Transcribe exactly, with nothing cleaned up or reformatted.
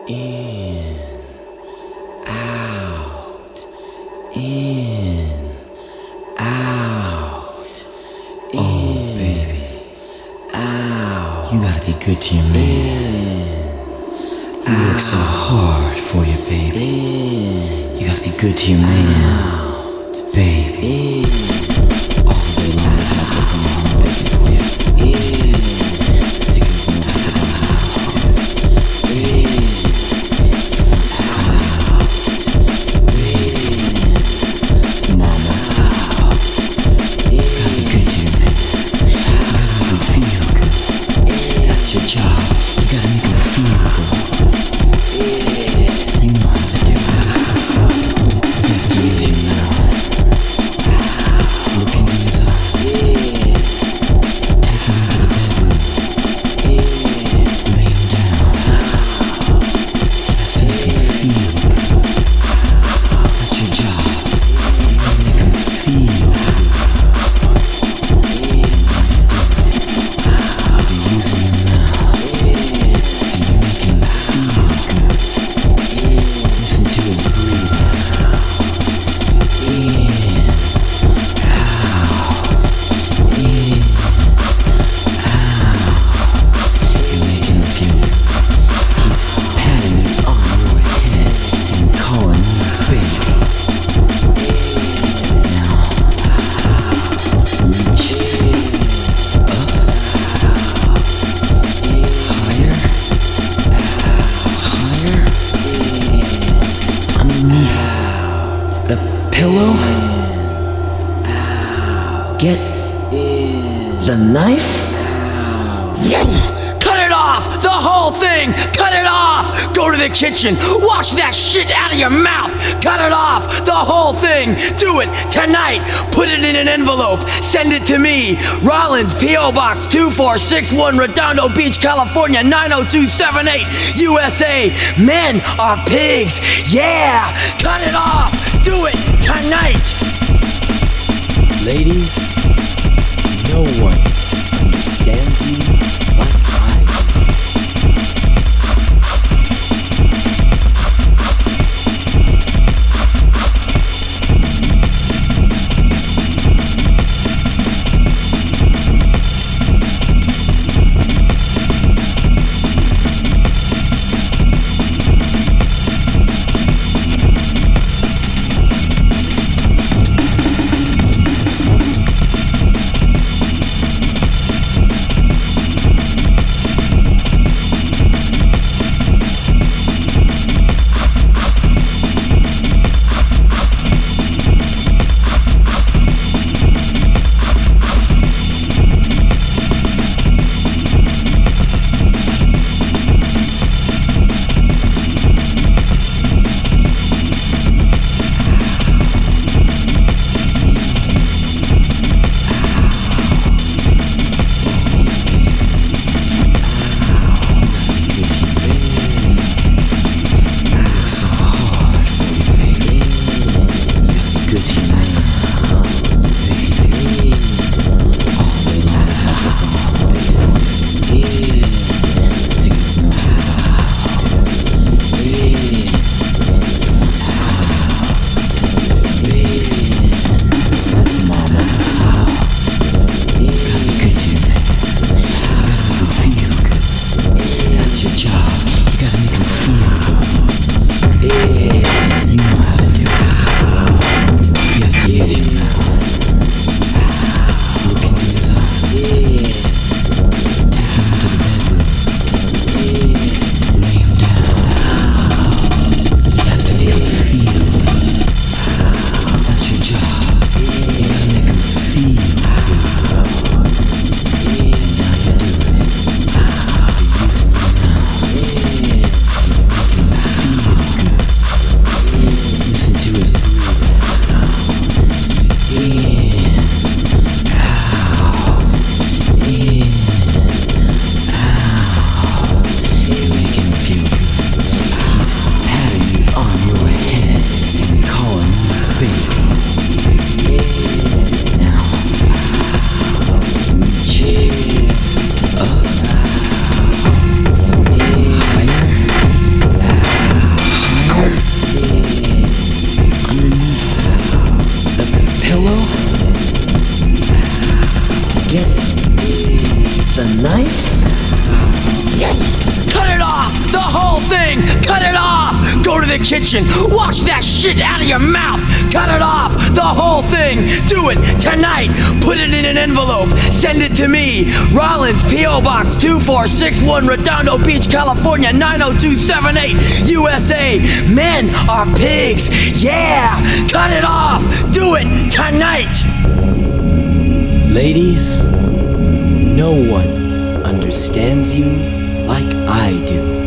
In, out, in, out, in, oh, baby, out. You gotta be good to your man. In, you work so hard for you, baby. In, you gotta be good to your man, out, baby. In, off the line, baby, for you. In, stick it from the house. In. Pillow? Get the knife? Cut it off! The whole thing! Cut it off! Go to the kitchen! Wash that shit out of your mouth! Cut it off! The whole thing! Do it tonight! Put it in an envelope! Send it to me! Rollins, P O Box two four six one, Redondo Beach, California nine oh two seven eight, U S A! Men are pigs! Yeah! Cut it off! Do it tonight! Ladies, no one stands me like I do. the kitchen, wash that shit out of your mouth, cut it off, the whole thing, do it tonight, put it in an envelope, send it to me, Rollins, P O Box two four six one, Redondo Beach, California, nine oh two seven eight, U S A. Men are pigs, yeah, cut it off, do it tonight. Ladies, no one understands you like I do.